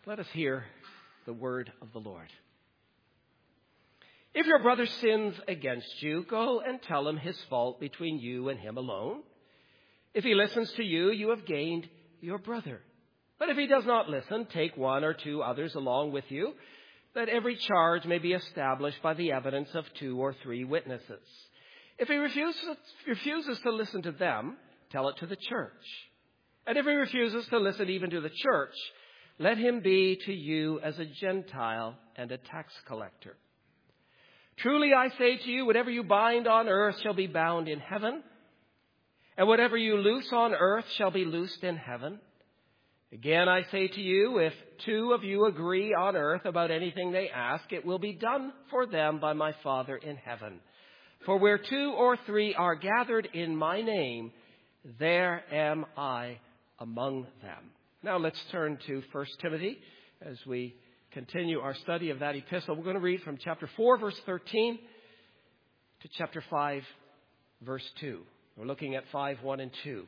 Let us hear the word of the Lord. If your brother sins against you, go and tell him his fault between you and him alone. If he listens to you, you have gained your brother. But if he does not listen, take one or two others along with you, that every charge may be established by the evidence of 2 or 3 witnesses. If he refuses to listen to them, tell it to the church. And if he refuses to listen even to the church, let him be to you as a Gentile and a tax collector. Truly I say to you, whatever you bind on earth shall be bound in heaven, and whatever you loose on earth shall be loosed in heaven. Again, I say to you, if 2 of you agree on earth about anything they ask, it will be done for them by my Father in heaven. For where 2 or 3 are gathered in my name, there am I among them. Now let's turn to 1 Timothy as we continue our study of that epistle. We're going to read from chapter 4, verse 13 to chapter 5, verse 2. We're looking at 5, 1, and 2.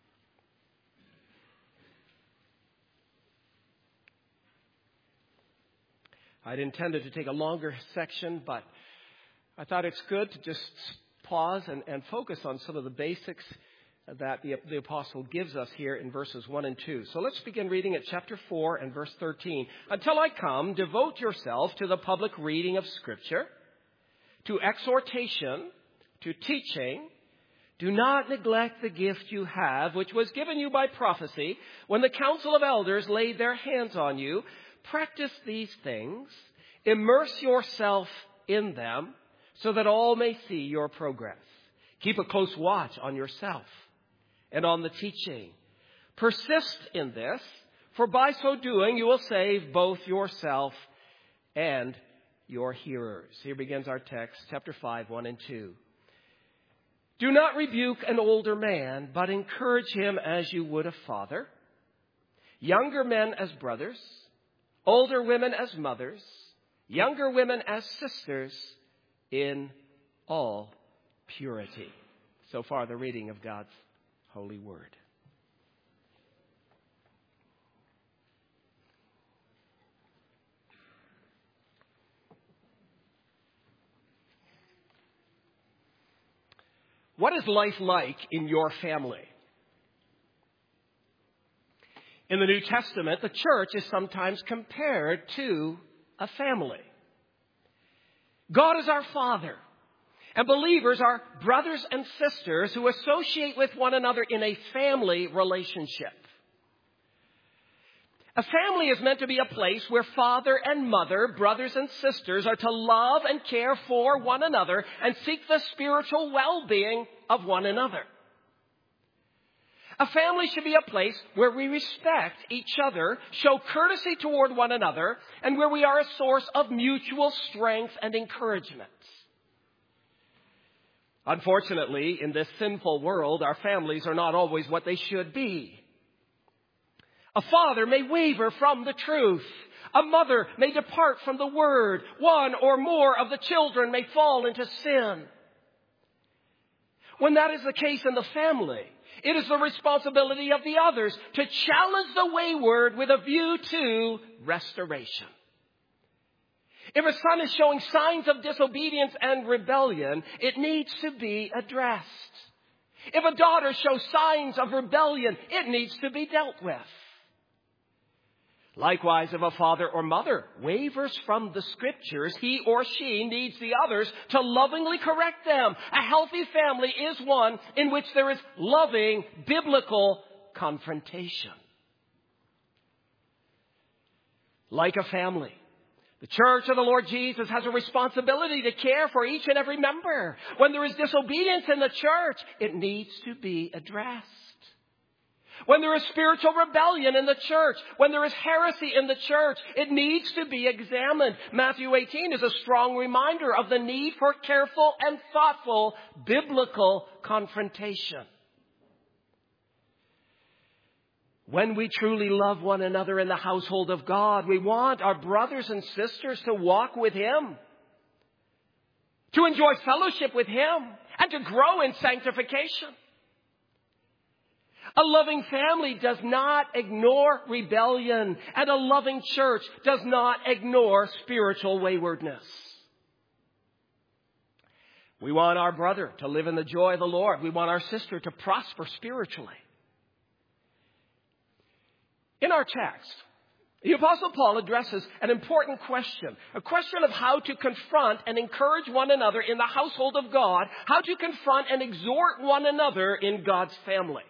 I'd intended to take a longer section, but I thought it's good to just pause and focus on some of the basics that the apostle gives us here in verses 1 and 2. So let's begin reading at chapter 4 and verse 13. Until I come, devote yourself to the public reading of Scripture, to exhortation, to teaching. Do not neglect the gift you have, which was given you by prophecy, when the council of elders laid their hands on you. Practice these things. Immerse yourself in them, so that all may see your progress. Keep a close watch on yourself and on the teaching. Persist in this, for by so doing you will save both yourself and your hearers. Here begins our text, chapter 5, 1 and 2. Do not rebuke an older man, but encourage him as you would a father. Younger men as brothers, older women as mothers, younger women as sisters, in all purity. So far, the reading of God's holy word. What is life like in your family? In the New Testament, the church is sometimes compared to a family. God is our Father, and believers are brothers and sisters who associate with one another in a family relationship. A family is meant to be a place where father and mother, brothers and sisters, are to love and care for one another and seek the spiritual well-being of one another. A family should be a place where we respect each other, show courtesy toward one another, and where we are a source of mutual strength and encouragement. Unfortunately, in this sinful world, our families are not always what they should be. A father may waver from the truth. A mother may depart from the word. One or more of the children may fall into sin. When that is the case in the family, it is the responsibility of the others to challenge the wayward with a view to restoration. If a son is showing signs of disobedience and rebellion, it needs to be addressed. If a daughter shows signs of rebellion, it needs to be dealt with. Likewise, if a father or mother wavers from the Scriptures, he or she needs the others to lovingly correct them. A healthy family is one in which there is loving, biblical confrontation. Like a family, the church of the Lord Jesus has a responsibility to care for each and every member. When there is disobedience in the church, it needs to be addressed. When there is spiritual rebellion in the church, when there is heresy in the church, it needs to be examined. Matthew 18 is a strong reminder of the need for careful and thoughtful biblical confrontation. When we truly love one another in the household of God, we want our brothers and sisters to walk with Him, to enjoy fellowship with Him, and to grow in sanctification. A loving family does not ignore rebellion, and a loving church does not ignore spiritual waywardness. We want our brother to live in the joy of the Lord. We want our sister to prosper spiritually. In our text, the Apostle Paul addresses an important question, a question of how to confront and encourage one another in the household of God, how to confront and exhort one another in God's family.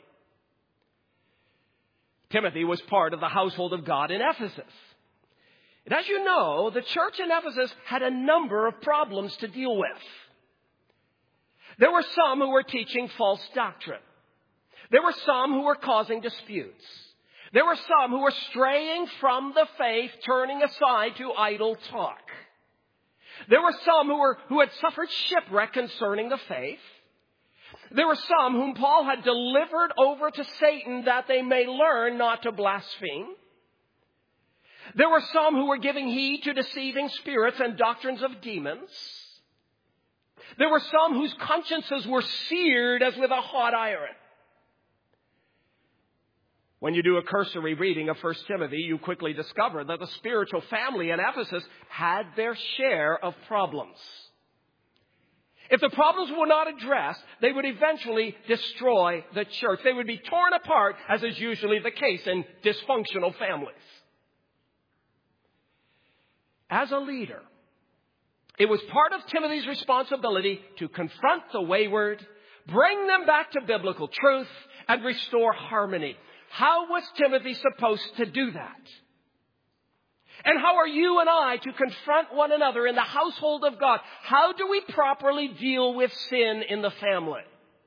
Timothy was part of the household of God in Ephesus. And as you know, the church in Ephesus had a number of problems to deal with. There were some who were teaching false doctrine. There were some who were causing disputes. There were some who were straying from the faith, turning aside to idle talk. There were some who had suffered shipwreck concerning the faith. There were some whom Paul had delivered over to Satan that they may learn not to blaspheme. There were some who were giving heed to deceiving spirits and doctrines of demons. There were some whose consciences were seared as with a hot iron. When you do a cursory reading of 1 Timothy, you quickly discover that the spiritual family in Ephesus had their share of problems. If the problems were not addressed, they would eventually destroy the church. They would be torn apart, as is usually the case in dysfunctional families. As a leader, it was part of Timothy's responsibility to confront the wayward, bring them back to biblical truth, and restore harmony. How was Timothy supposed to do that? And how are you and I to confront one another in the household of God? How do we properly deal with sin in the family?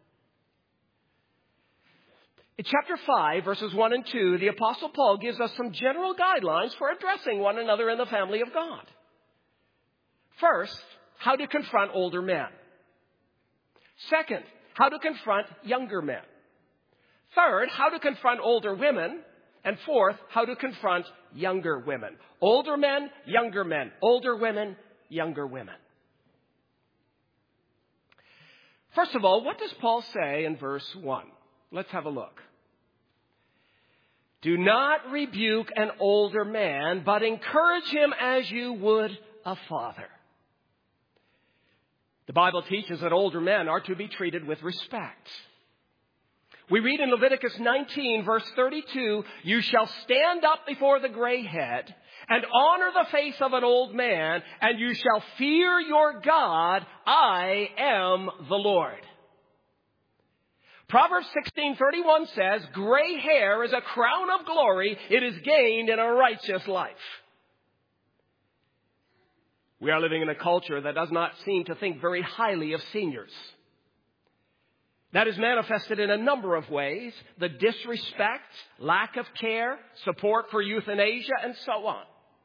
In chapter 5, verses 1 and 2, the Apostle Paul gives us some general guidelines for addressing one another in the family of God. First, how to confront older men. Second, how to confront younger men. Third, how to confront older women. And fourth, how to confront younger women. Older men, younger men. Older women, younger women. First of all, what does Paul say in verse 1? Let's have a look. Do not rebuke an older man, but encourage him as you would a father. The Bible teaches that older men are to be treated with respect. We read in Leviticus 19, verse 32, you shall stand up before the gray head and honor the face of an old man, and you shall fear your God. I am the Lord. Proverbs 16:31 says, gray hair is a crown of glory. It is gained in a righteous life. We are living in a culture that does not seem to think very highly of seniors. That is manifested in a number of ways: the disrespect, lack of care, support for euthanasia, and so on.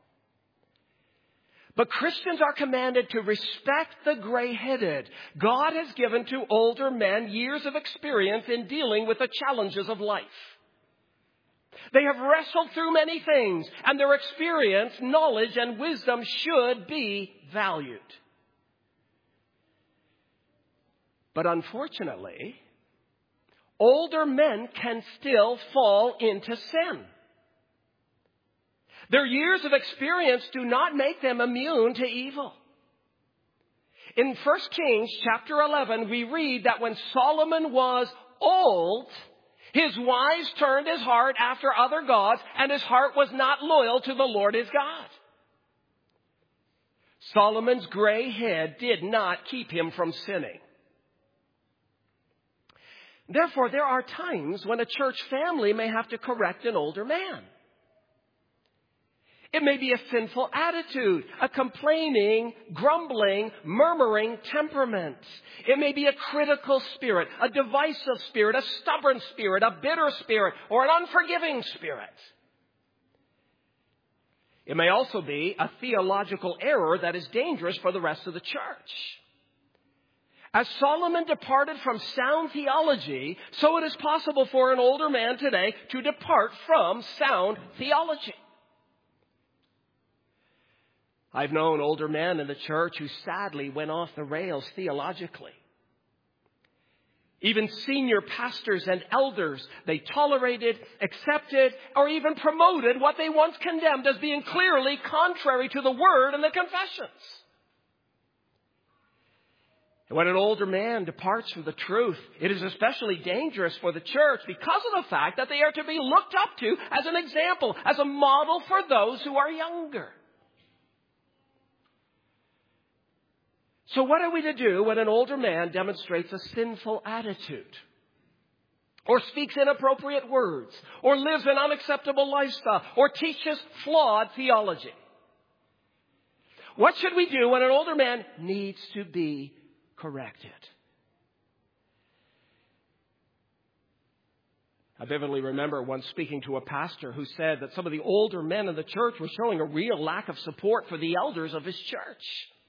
But Christians are commanded to respect the gray-headed. God has given to older men years of experience in dealing with the challenges of life. They have wrestled through many things, and their experience, knowledge, and wisdom should be valued. But unfortunately, older men can still fall into sin. Their years of experience do not make them immune to evil. In 1 Kings chapter 11, we read that when Solomon was old, his wives turned his heart after other gods, and his heart was not loyal to the Lord his God. Solomon's gray head did not keep him from sinning. Therefore, there are times when a church family may have to correct an older man. It may be a sinful attitude, a complaining, grumbling, murmuring temperament. It may be a critical spirit, a divisive spirit, a stubborn spirit, a bitter spirit, or an unforgiving spirit. It may also be a theological error that is dangerous for the rest of the church. As Solomon departed from sound theology, so it is possible for an older man today to depart from sound theology. I've known older men in the church who sadly went off the rails theologically. Even senior pastors and elders, they tolerated, accepted, or even promoted what they once condemned as being clearly contrary to the Word and the confessions. And when an older man departs from the truth, it is especially dangerous for the church because of the fact that they are to be looked up to as an example, as a model for those who are younger. So what are we to do when an older man demonstrates a sinful attitude, or speaks inappropriate words, or lives an unacceptable lifestyle, or teaches flawed theology? What should we do when an older man needs to be corrected? I vividly remember once speaking to a pastor who said that some of the older men in the church were showing a real lack of support for the elders of his church.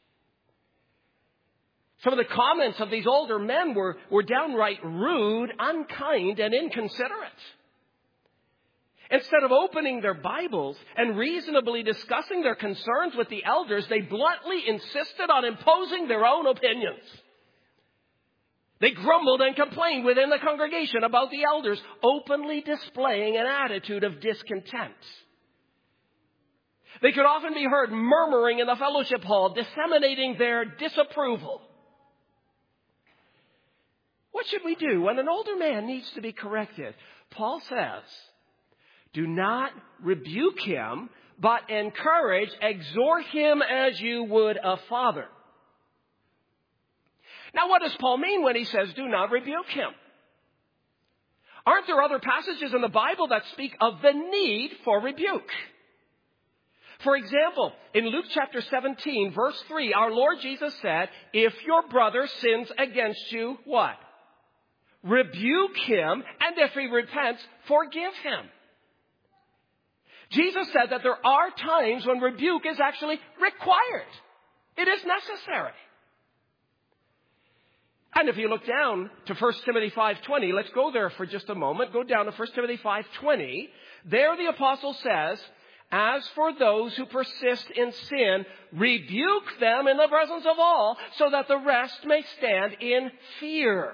Some of the comments of these older men were downright rude, unkind, and inconsiderate. Instead of opening their Bibles and reasonably discussing their concerns with the elders, they bluntly insisted on imposing their own opinions. They grumbled and complained within the congregation about the elders, openly displaying an attitude of discontent. They could often be heard murmuring in the fellowship hall, disseminating their disapproval. What should we do when an older man needs to be corrected? Paul says, do not rebuke him, but encourage, exhort him as you would a father. Now, what does Paul mean when he says, do not rebuke him? Aren't there other passages in the Bible that speak of the need for rebuke? For example, in Luke chapter 17, verse 3, our Lord Jesus said, if your brother sins against you, what? Rebuke him, and if he repents, forgive him. Jesus said that there are times when rebuke is actually required. It is necessary. And if you look down to 1 Timothy 5:20, let's go there for just a moment. Go down to 1 Timothy 5:20. There the apostle says, as for those who persist in sin, rebuke them in the presence of all, so that the rest may stand in fear.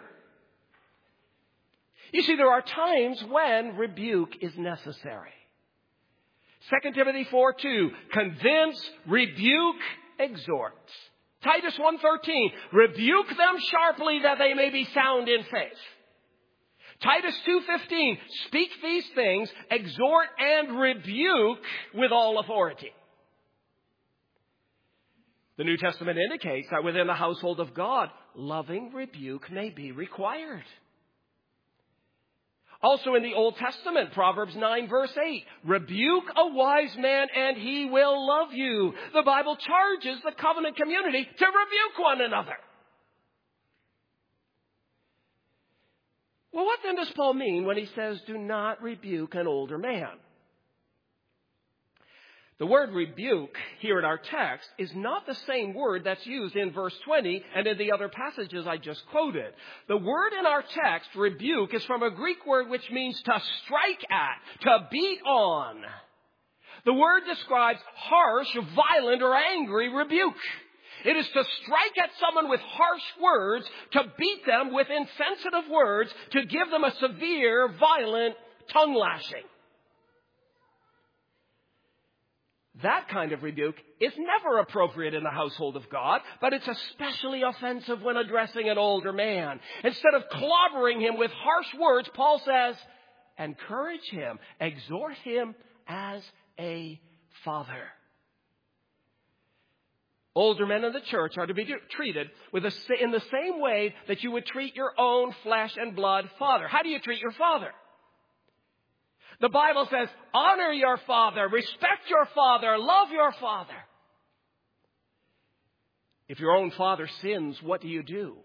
You see, there are times when rebuke is necessary. 2 Timothy 4:2, convince, rebuke, exhort. Titus 1:13, rebuke them sharply that they may be sound in faith. Titus 2:15, speak these things, exhort and rebuke with all authority. The New Testament indicates that within the household of God, loving rebuke may be required. Also in the Old Testament, Proverbs 9 verse 8, rebuke a wise man and he will love you. The Bible charges the covenant community to rebuke one another. Well, what then does Paul mean when he says, do not rebuke an older man? The word rebuke here in our text is not the same word that's used in verse 20 and in the other passages I just quoted. The word in our text, rebuke, is from a Greek word which means to strike at, to beat on. The word describes harsh, violent, or angry rebuke. It is to strike at someone with harsh words, to beat them with insensitive words, to give them a severe, violent tongue lashing. That kind of rebuke is never appropriate in the household of God, but it's especially offensive when addressing an older man. Instead of clobbering him with harsh words, Paul says, encourage him, exhort him as a father. Older men in the church are to be treated in the same way that you would treat your own flesh and blood father. How do you treat your father? The Bible says, honor your father, respect your father, love your father. If your own father sins, what do?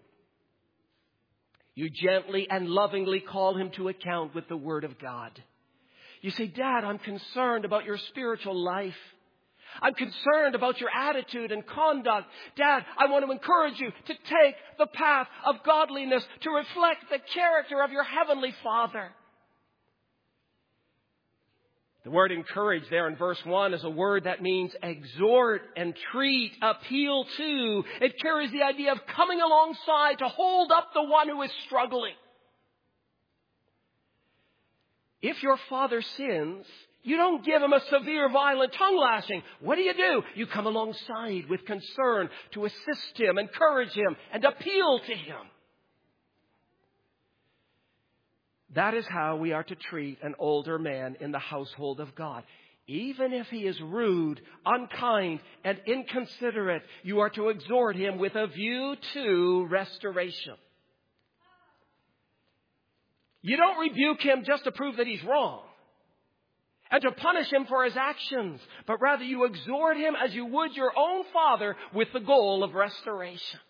You gently and lovingly call him to account with the Word of God. You say, Dad, I'm concerned about your spiritual life. I'm concerned about your attitude and conduct. Dad, I want to encourage you to take the path of godliness to reflect the character of your Heavenly Father. The word encourage there in verse 1 is a word that means exhort, entreat, appeal to. It carries the idea of coming alongside to hold up the one who is struggling. If your father sins, you don't give him a severe, violent tongue lashing. What do? You come alongside with concern to assist him, encourage him, and appeal to him. That is how we are to treat an older man in the household of God. Even if he is rude, unkind, and inconsiderate, you are to exhort him with a view to restoration. You don't rebuke him just to prove that he's wrong and to punish him for his actions, but rather you exhort him as you would your own father with the goal of restoration.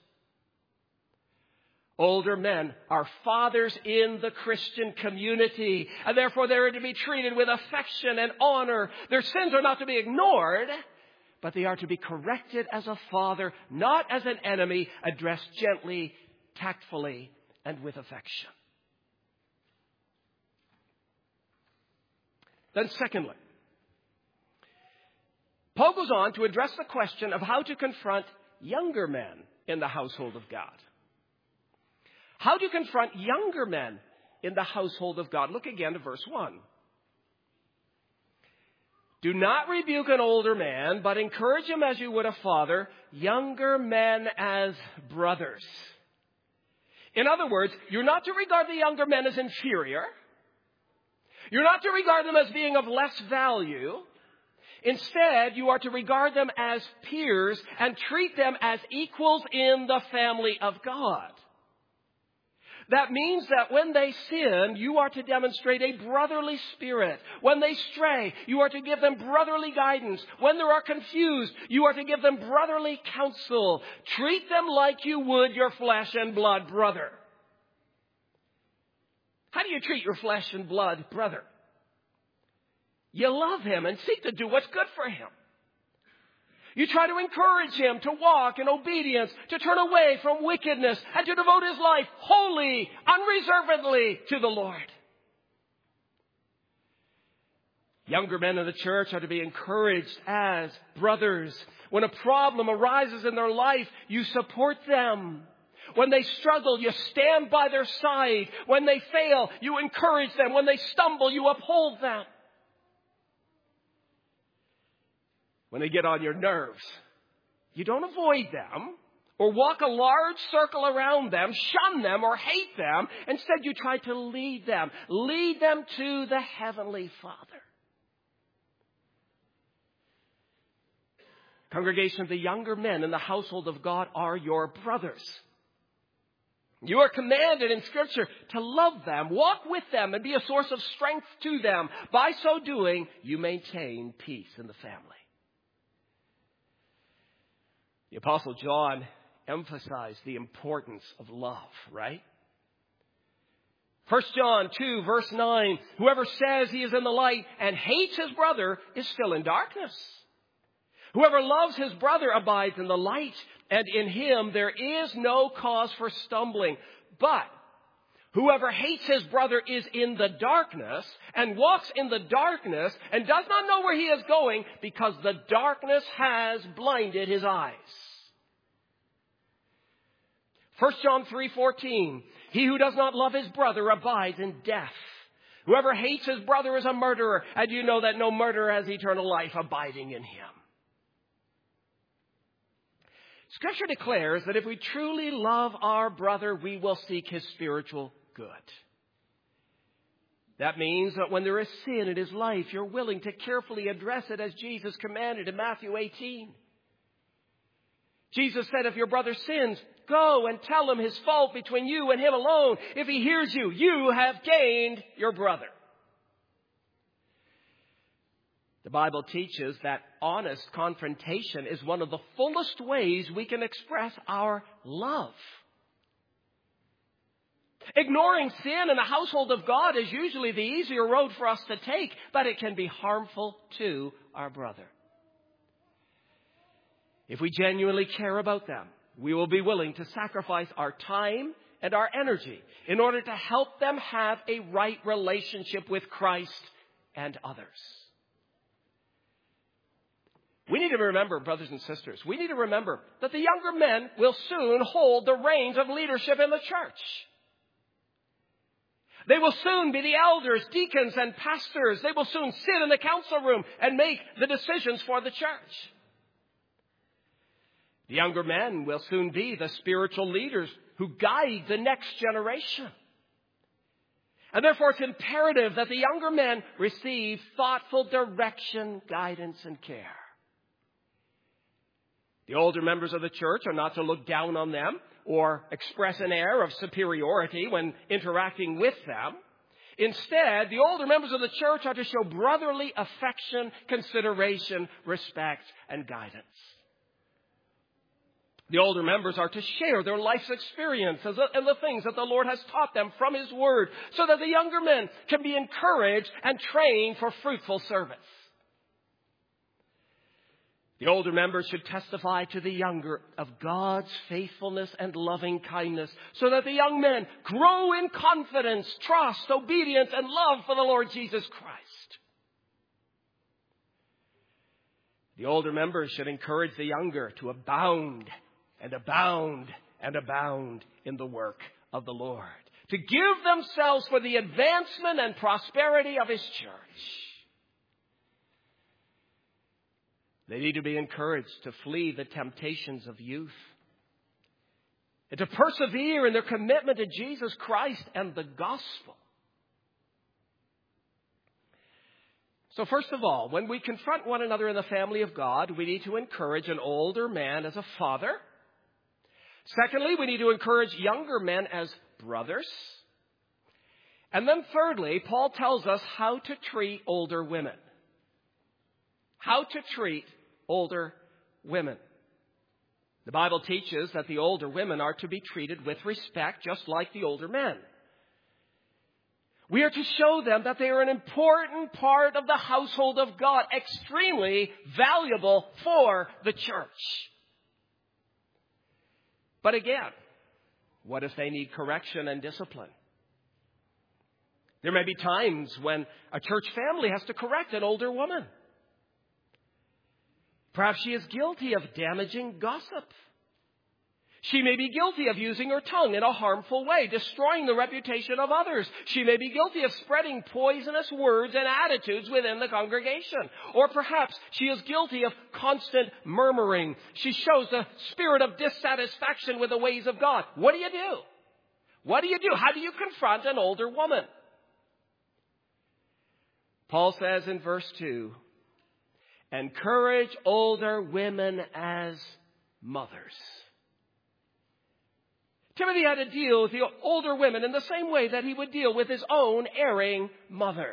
Older men are fathers in the Christian community, and therefore they are to be treated with affection and honor. Their sins are not to be ignored, but they are to be corrected as a father, not as an enemy, addressed gently, tactfully, and with affection. Then secondly, Paul goes on to address the question of how to confront younger men in the household of God. How to confront younger men in the household of God. Look again to verse 1. Do not rebuke an older man, but encourage him as you would a father, younger men as brothers. In other words, you're not to regard the younger men as inferior. You're not to regard them as being of less value. Instead, you are to regard them as peers and treat them as equals in the family of God. That means that when they sin, you are to demonstrate a brotherly spirit. When they stray, you are to give them brotherly guidance. When they are confused, you are to give them brotherly counsel. Treat them like you would your flesh and blood brother. How do you treat your flesh and blood brother? You love him and seek to do what's good for him. You try to encourage him to walk in obedience, to turn away from wickedness, and to devote his life wholly, unreservedly to the Lord. Younger men in the church are to be encouraged as brothers. When a problem arises in their life, you support them. When they struggle, you stand by their side. When they fail, you encourage them. When they stumble, you uphold them. When they get on your nerves, you don't avoid them or walk a large circle around them, shun them or hate them. Instead, you try to lead them to the Heavenly Father. Congregation, the younger men in the household of God are your brothers. You are commanded in Scripture to love them, walk with them, and be a source of strength to them. By so doing, you maintain peace in the family. The Apostle John emphasized the importance of love, right? 1 John 2, verse 9, whoever says he is in the light and hates his brother is still in darkness. Whoever loves his brother abides in the light, and in him there is no cause for stumbling. But whoever hates his brother is in the darkness and walks in the darkness and does not know where he is going because the darkness has blinded his eyes. 1 John 3:14, he who does not love his brother abides in death. Whoever hates his brother is a murderer, and you know that no murderer has eternal life abiding in him. Scripture declares that if we truly love our brother, we will seek his spiritual good. That means that when there is sin in his life, you're willing to carefully address it as Jesus commanded in Matthew 18. Jesus said, if your brother sins, go and tell him his fault between you and him alone. If he hears you, you have gained your brother. The Bible teaches that honest confrontation is one of the fullest ways we can express our love. Ignoring sin in the household of God is usually the easier road for us to take, but it can be harmful to our brother. If we genuinely care about them, we will be willing to sacrifice our time and our energy in order to help them have a right relationship with Christ and others. We need to remember, brothers and sisters, we need to remember that the younger men will soon hold the reins of leadership in the church. They will soon be the elders, deacons, and pastors. They will soon sit in the council room and make the decisions for the church. The younger men will soon be the spiritual leaders who guide the next generation. And therefore, it's imperative that the younger men receive thoughtful direction, guidance, and care. The older members of the church are not to look down on them or express an air of superiority when interacting with them. Instead, the older members of the church are to show brotherly affection, consideration, respect, and guidance. The older members are to share their life's experiences and the things that the Lord has taught them from His Word, so that the younger men can be encouraged and trained for fruitful service. The older members should testify to the younger of God's faithfulness and loving kindness, so that the young men grow in confidence, trust, obedience, and love for the Lord Jesus Christ. The older members should encourage the younger to abound and abound and abound in the work of the Lord, to give themselves for the advancement and prosperity of His church. They need to be encouraged to flee the temptations of youth and to persevere in their commitment to Jesus Christ and the gospel. So first of all, when we confront one another in the family of God, we need to encourage an older man as a father. Secondly, we need to encourage younger men as brothers. And then thirdly, Paul tells us how to treat older women. How to treat older women. The Bible teaches that the older women are to be treated with respect, just like the older men. We are to show them that they are an important part of the household of God, extremely valuable for the church. But again, what if they need correction and discipline? There may be times when a church family has to correct an older woman. Perhaps she is guilty of damaging gossip. She may be guilty of using her tongue in a harmful way, destroying the reputation of others. She may be guilty of spreading poisonous words and attitudes within the congregation. Or perhaps she is guilty of constant murmuring. She shows a spirit of dissatisfaction with the ways of God. What do you do? What do you do? How do you confront an older woman? Paul says in verse 2, encourage older women as mothers. Timothy had to deal with the older women in the same way that he would deal with his own erring mother.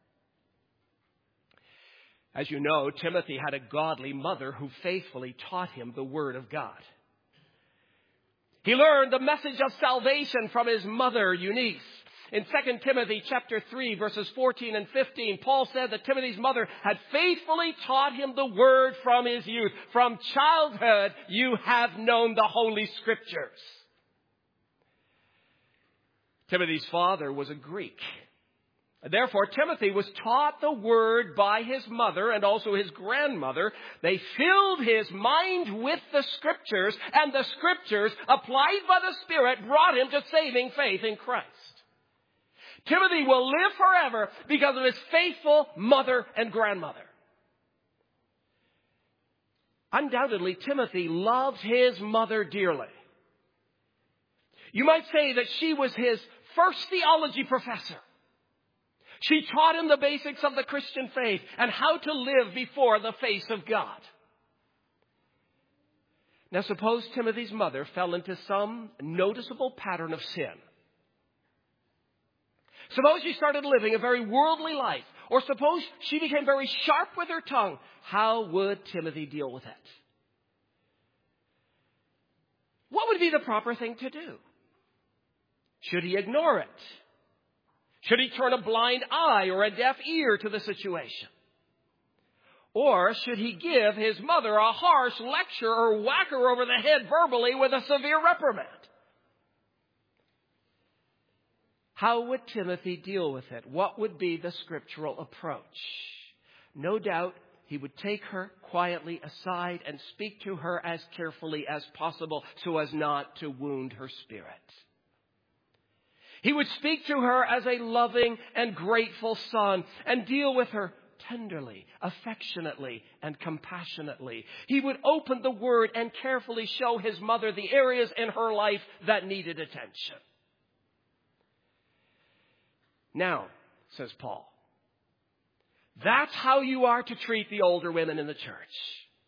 As you know, Timothy had a godly mother who faithfully taught him the Word of God. He learned the message of salvation from his mother, Eunice. In 2 Timothy chapter 3, verses 14 and 15, Paul said that Timothy's mother had faithfully taught him the Word from his youth. From childhood, you have known the Holy Scriptures. Timothy's father was a Greek. Therefore, Timothy was taught the Word by his mother and also his grandmother. They filled his mind with the Scriptures, and the Scriptures, applied by the Spirit, brought him to saving faith in Christ. Timothy will live forever because of his faithful mother and grandmother. Undoubtedly, Timothy loved his mother dearly. You might say that she was his first theology professor. She taught him the basics of the Christian faith and how to live before the face of God. Now, suppose Timothy's mother fell into some noticeable pattern of sin. Suppose she started living a very worldly life. Or suppose she became very sharp with her tongue. How would Timothy deal with it? What would be the proper thing to do? Should he ignore it? Should he turn a blind eye or a deaf ear to the situation? Or should he give his mother a harsh lecture or whack her over the head verbally with a severe reprimand? How would Timothy deal with it? What would be the scriptural approach? No doubt he would take her quietly aside and speak to her as carefully as possible so as not to wound her spirit. He would speak to her as a loving and grateful son and deal with her tenderly, affectionately, and compassionately. He would open the Word and carefully show his mother the areas in her life that needed attention. Now, says Paul, that's how you are to treat the older women in the church.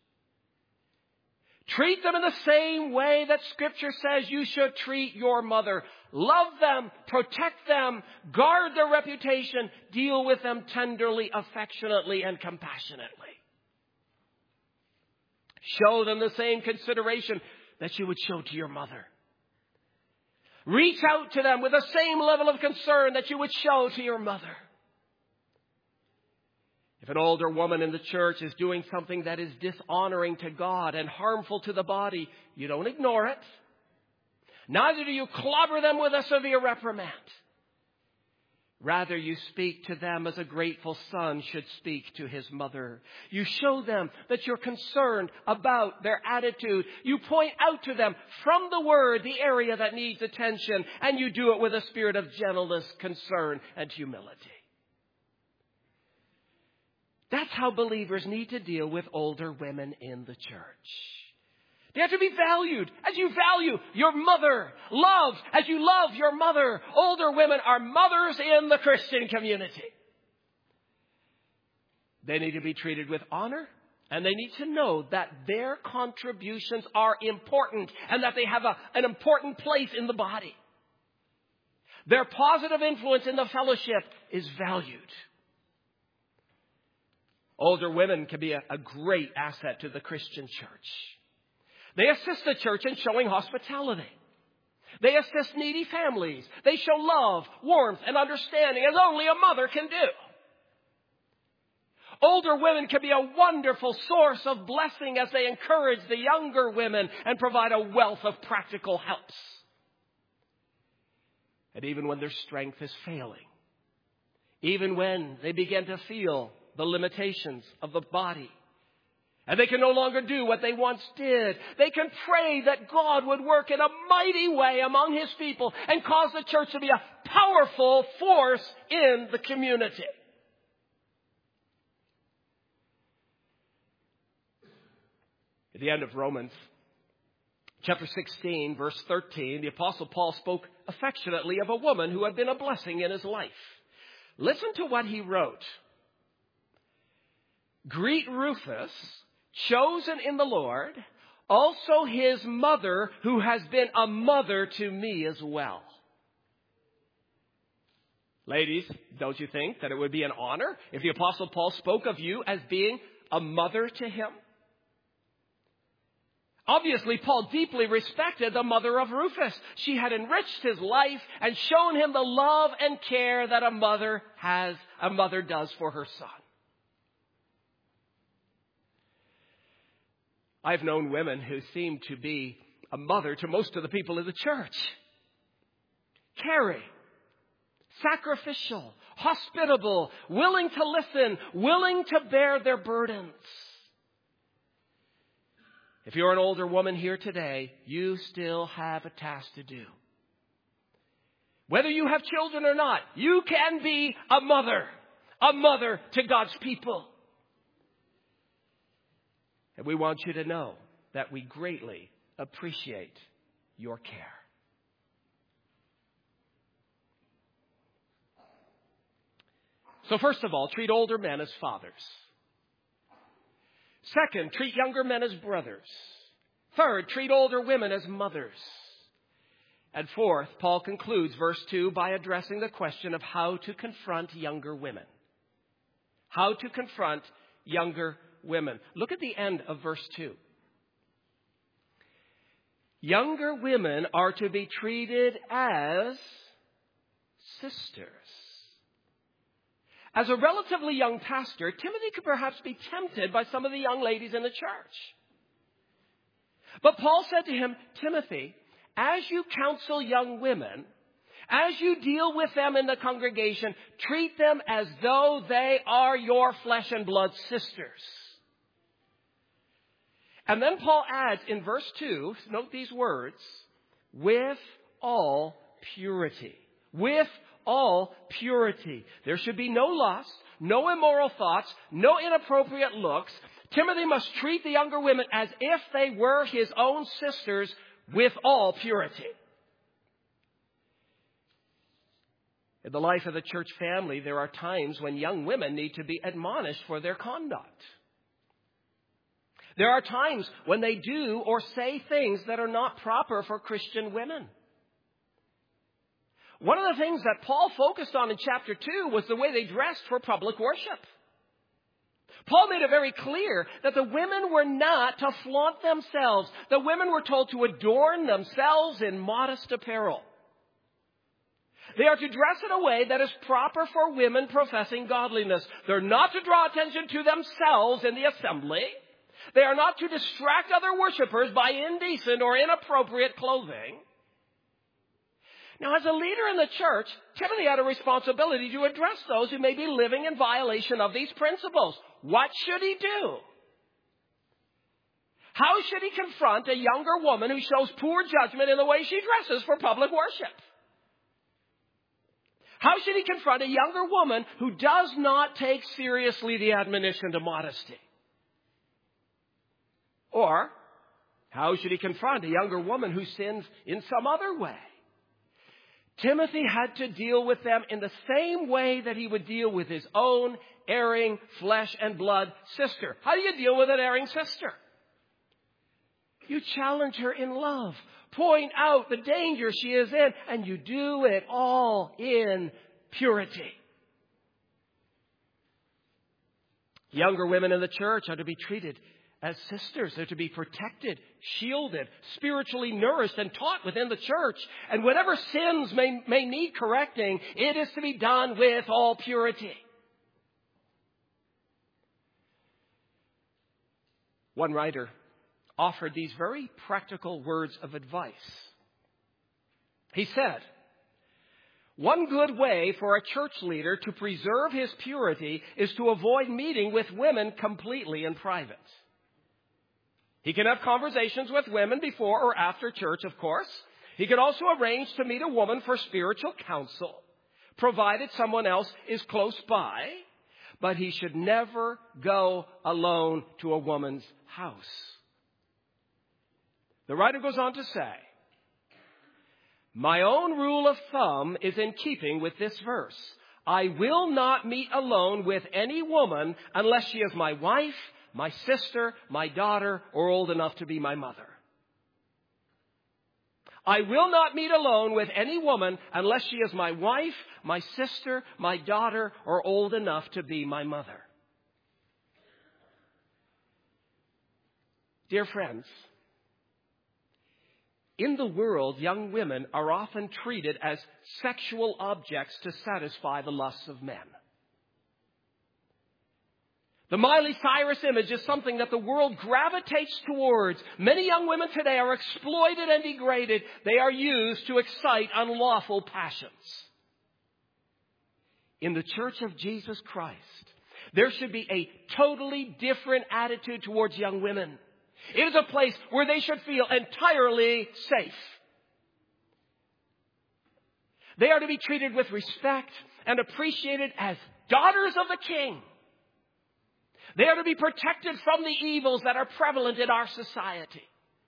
Treat them in the same way that Scripture says you should treat your mother. Love them, protect them, guard their reputation, deal with them tenderly, affectionately, and compassionately. Show them the same consideration that you would show to your mother. Reach out to them with the same level of concern that you would show to your mother. If an older woman in the church is doing something that is dishonoring to God and harmful to the body, you don't ignore it. Neither do you clobber them with a severe reprimand. Rather, you speak to them as a grateful son should speak to his mother. You show them that you're concerned about their attitude. You point out to them from the Word the area that needs attention, and you do it with a spirit of gentleness, concern, and humility. That's how believers need to deal with older women in the church. They have to be valued as you value your mother. Loved as you love your mother. Older women are mothers in the Christian community. They need to be treated with honor, and they need to know that their contributions are important and that they have an important place in the body. Their positive influence in the fellowship is valued. Older women can be a great asset to the Christian church. They assist the church in showing hospitality. They assist needy families. They show love, warmth, and understanding as only a mother can do. Older women can be a wonderful source of blessing as they encourage the younger women and provide a wealth of practical helps. And even when their strength is failing, even when they begin to feel the limitations of the body, and they can no longer do what they once did, they can pray that God would work in a mighty way among his people and cause the church to be a powerful force in the community. At the end of Romans, chapter 16, verse 13, the Apostle Paul spoke affectionately of a woman who had been a blessing in his life. Listen to what he wrote. Greet Rufus, chosen in the Lord, also his mother, who has been a mother to me as well. Ladies, don't you think that it would be an honor if the Apostle Paul spoke of you as being a mother to him? Obviously, Paul deeply respected the mother of Rufus. She had enriched his life and shown him the love and care that a mother does for her son. I've known women who seem to be a mother to most of the people in the church. Caring, sacrificial, hospitable, willing to listen, willing to bear their burdens. If you're an older woman here today, you still have a task to do. Whether you have children or not, you can be a mother to God's people. And we want you to know that we greatly appreciate your care. So first of all, treat older men as fathers. Second, treat younger men as brothers. Third, treat older women as mothers. And fourth, Paul concludes verse 2 by addressing the question of how to confront younger women. How to confront younger women. Look at the end of verse 2. Younger women are to be treated as sisters. As a relatively young pastor, Timothy could perhaps be tempted by some of the young ladies in the church. But Paul said to him, Timothy, as you counsel young women, as you deal with them in the congregation, treat them as though they are your flesh and blood sisters. And then Paul adds in verse 2, note these words, with all purity. With all purity. There should be no lust, no immoral thoughts, no inappropriate looks. Timothy must treat the younger women as if they were his own sisters with all purity. In the life of the church family, there are times when young women need to be admonished for their conduct. There are times when they do or say things that are not proper for Christian women. One of the things that Paul focused on in chapter 2 was the way they dressed for public worship. Paul made it very clear that the women were not to flaunt themselves. The women were told to adorn themselves in modest apparel. They are to dress in a way that is proper for women professing godliness. They're not to draw attention to themselves in the assembly. They are not to distract other worshipers by indecent or inappropriate clothing. Now, as a leader in the church, Timothy had a responsibility to address those who may be living in violation of these principles. What should he do? How should he confront a younger woman who shows poor judgment in the way she dresses for public worship? How should he confront a younger woman who does not take seriously the admonition to modesty? Or, how should he confront a younger woman who sins in some other way? Timothy had to deal with them in the same way that he would deal with his own erring flesh and blood sister. How do you deal with an erring sister? You challenge her in love. Point out the danger she is in, and you do it all in purity. Younger women in the church are to be treated as sisters. They're to be protected, shielded, spiritually nourished, and taught within the church. And whatever sins may need correcting, it is to be done with all purity. One writer offered these very practical words of advice. He said, one good way for a church leader to preserve his purity is to avoid meeting with women completely in private. He can have conversations with women before or after church, of course. He can also arrange to meet a woman for spiritual counsel, provided someone else is close by. But he should never go alone to a woman's house. The writer goes on to say, my own rule of thumb is in keeping with this verse. I will not meet alone with any woman unless she is my wife, my sister, my daughter, or old enough to be my mother. I will not meet alone with any woman unless she is my wife, my sister, my daughter, or old enough to be my mother. Dear friends, in the world, young women are often treated as sexual objects to satisfy the lusts of men. The Miley Cyrus image is something that the world gravitates towards. Many young women today are exploited and degraded. They are used to excite unlawful passions. In the Church of Jesus Christ, there should be a totally different attitude towards young women. It is a place where they should feel entirely safe. They are to be treated with respect and appreciated as daughters of the King. They are to be protected from the evils that are prevalent in our society.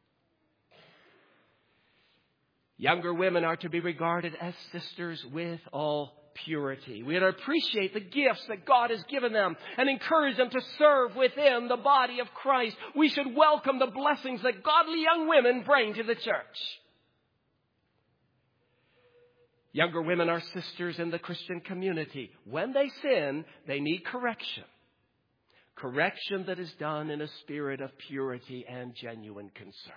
Younger women are to be regarded as sisters with all purity. We are to appreciate the gifts that God has given them and encourage them to serve within the body of Christ. We should welcome the blessings that godly young women bring to the church. Younger women are sisters in the Christian community. When they sin, they need correction. Correction that is done in a spirit of purity and genuine concern.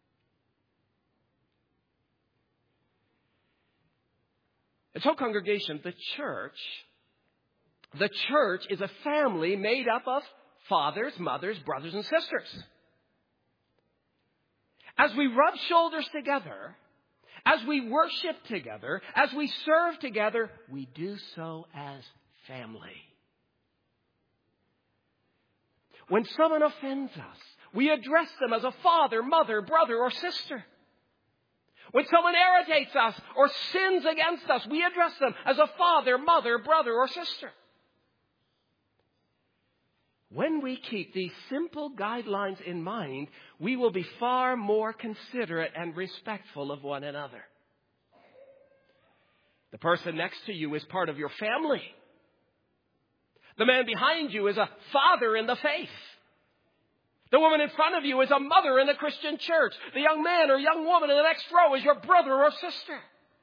And so, congregation, the church is a family made up of fathers, mothers, brothers, and sisters. As we rub shoulders together, as we worship together, as we serve together, we do so as family. When someone offends us, we address them as a father, mother, brother, or sister. When someone irritates us or sins against us, we address them as a father, mother, brother, or sister. When we keep these simple guidelines in mind, we will be far more considerate and respectful of one another. The person next to you is part of your family. The man behind you is a father in the faith. The woman in front of you is a mother in the Christian church. The young man or young woman in the next row is your brother or sister.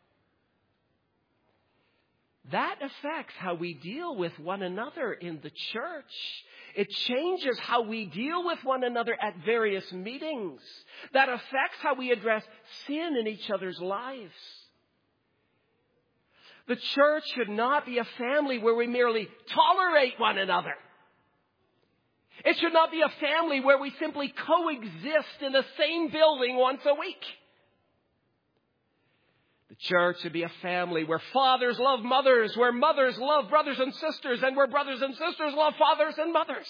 That affects how we deal with one another in the church. It changes how we deal with one another at various meetings. That affects how we address sin in each other's lives. The church should not be a family where we merely tolerate one another. It should not be a family where we simply coexist in the same building once a week. The church should be a family where fathers love mothers, where mothers love brothers and sisters, and where brothers and sisters love fathers and mothers.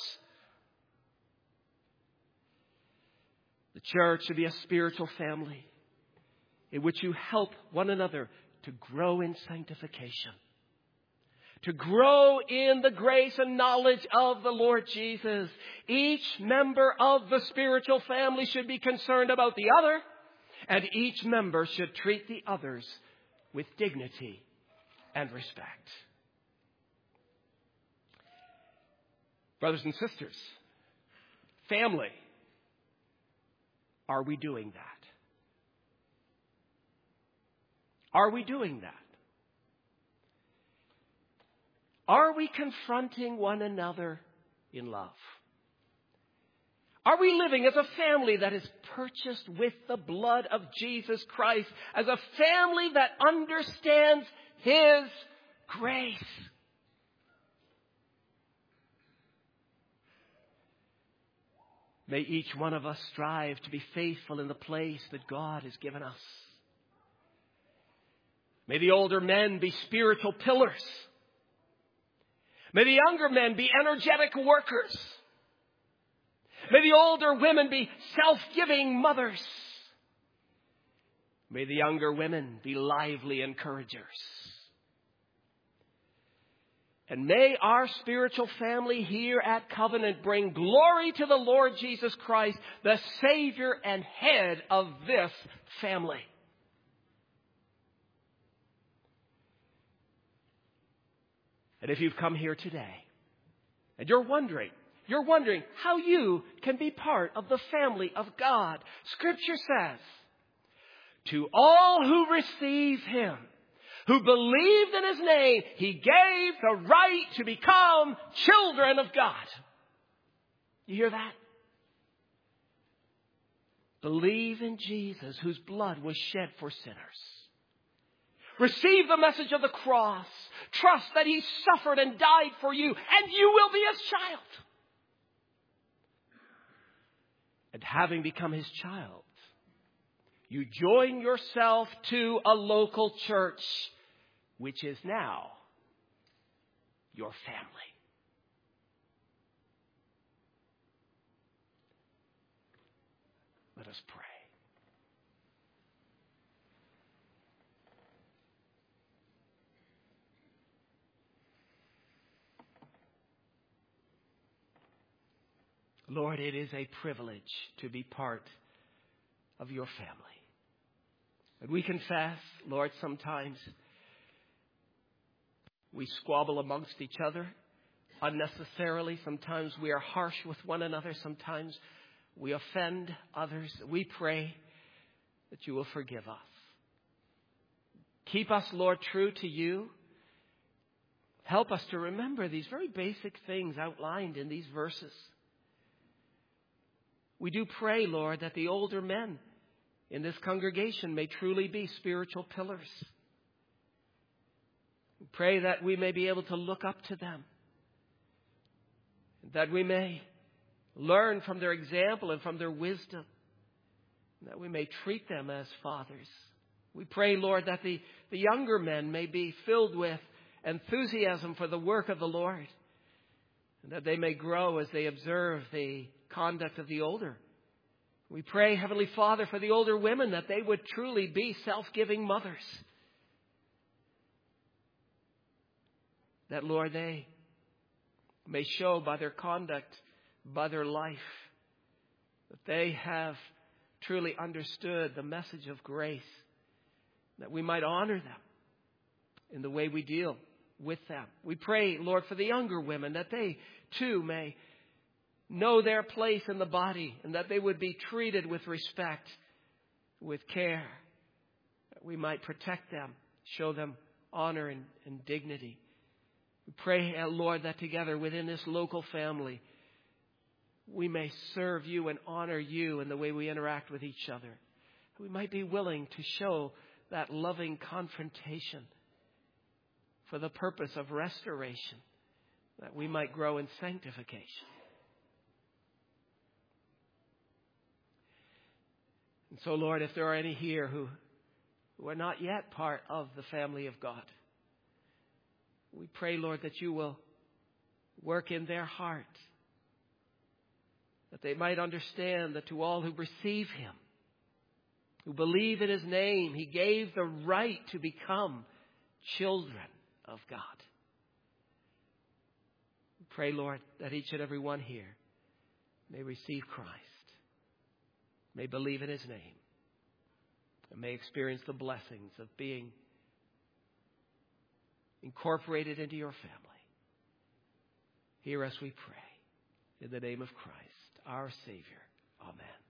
The church should be a spiritual family in which you help one another to grow in sanctification, to grow in the grace and knowledge of the Lord Jesus. Each member of the spiritual family should be concerned about the other, and each member should treat the others with dignity and respect. Brothers and sisters, family, are we doing that? Are we doing that? Are we confronting one another in love? Are we living as a family that is purchased with the blood of Jesus Christ, as a family that understands His grace? May each one of us strive to be faithful in the place that God has given us. May the older men be spiritual pillars. May the younger men be energetic workers. May the older women be self-giving mothers. May the younger women be lively encouragers. And may our spiritual family here at Covenant bring glory to the Lord Jesus Christ, the Savior and head of this family. And if you've come here today and you're wondering how you can be part of the family of God, Scripture says, to all who receive Him, who believed in His name, He gave the right to become children of God. You hear that? Believe in Jesus, whose blood was shed for sinners. Receive the message of the cross. Trust that He suffered and died for you, and you will be His child. And having become His child, you join yourself to a local church, which is now your family. Let us pray. Lord, it is a privilege to be part of your family. And we confess, Lord, sometimes we squabble amongst each other unnecessarily. Sometimes we are harsh with one another. Sometimes we offend others. We pray that you will forgive us. Keep us, Lord, true to you. Help us to remember these very basic things outlined in these verses. We do pray, Lord, that the older men in this congregation may truly be spiritual pillars. We pray that we may be able to look up to them, that we may learn from their example and from their wisdom, that we may treat them as fathers. We pray, Lord, that the younger men may be filled with enthusiasm for the work of the Lord, and that they may grow as they observe the conduct of the older We pray, Heavenly Father, for the older women that they would truly be self-giving mothers. That, Lord, they may show by their conduct, by their life, that they have truly understood the message of grace, that we might honor them in the way we deal with them. We pray, Lord, for the younger women, that they too may know their place in the body and that they would be treated with respect, with care, that we might protect them, show them honor and dignity. We pray, Lord, that together within this local family, we may serve you and honor you in the way we interact with each other. We might be willing to show that loving confrontation for the purpose of restoration, that we might grow in sanctification. And so, Lord, if there are any here who are not yet part of the family of God, we pray, Lord, that you will work in their heart, that they might understand that to all who receive him, who believe in his name, he gave the right to become children of God. We pray, Lord, that each and every one here may receive Christ, may believe in his name, and may experience the blessings of being incorporated into your family. Hear us, we pray, in the name of Christ, our Savior. Amen.